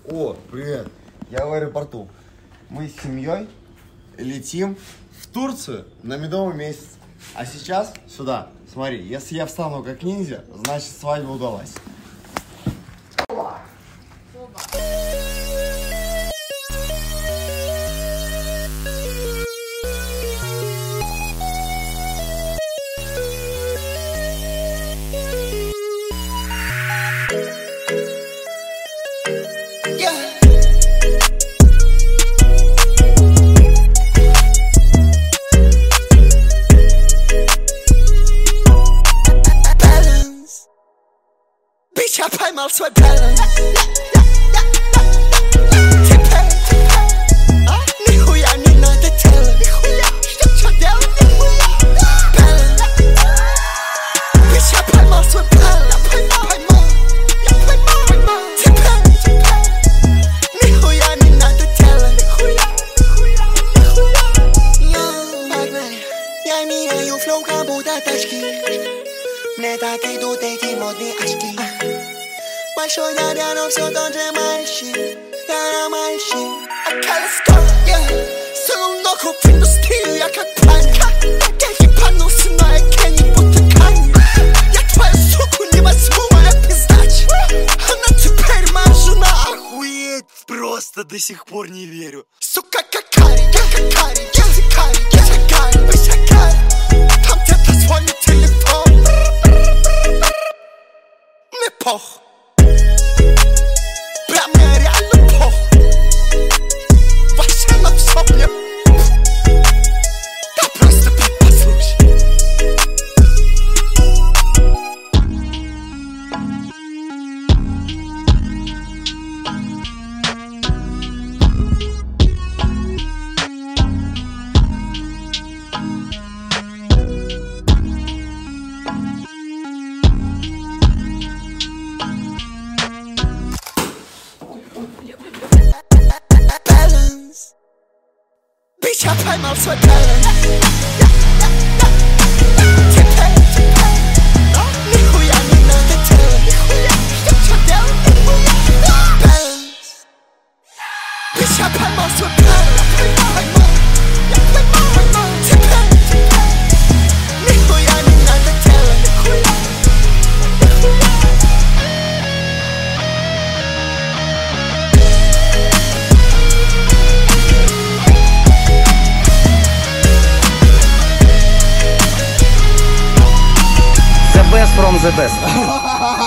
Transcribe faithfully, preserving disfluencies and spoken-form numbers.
О, привет. Я в аэропорту. Мы с семьей летим в Турцию на медовый месяц. А сейчас сюда. Смотри, если я встану как ниндзя, значит свадьба удалась. Опа. Опа. Я поймал свой баланс. Теперь, а? Нихуя не надо делать. Нихуя, что, что делать? Нихуя. Баланс. Bitch, я поймал свой баланс. Я поймал, поймал. Я поймал, поймал. Теперь, теперь. Нихуя не надо делать. Нихуя, нихуя, нихуя. Yo, погнали. Я меняю флоу, как будто тачки. Мне так идут эти модные очки. Большой дядя, но все тот же мальчик. Я мальчик. Okay, let's go, yeah. Сунул ногу в индустрию, я как паника. Я ебанулся, но я Кенни будто Канни. Я твою суку не возьму, моя пиздач. Она теперь моя жена. Охуеть, просто до сих пор не верю. Сука, какари, я какари, я сикари, я шагари, вы шагари. Там где-то звонит телефон. Мне похуй. Бля, мне реально похуй. Вообще на всё мне. Да просто бит послушай. Bitch, я поймал свой баланс. Теперь, теперь. Нихуя не надо делать. Нихуя, что, что делать? Нихуя. Баланс. Bitch, я поймал свой баланс. Поймал, я поймал, поймал. Теперь, теперь. Нихуя не надо делать. Нихуя, нихуя. The best from the best.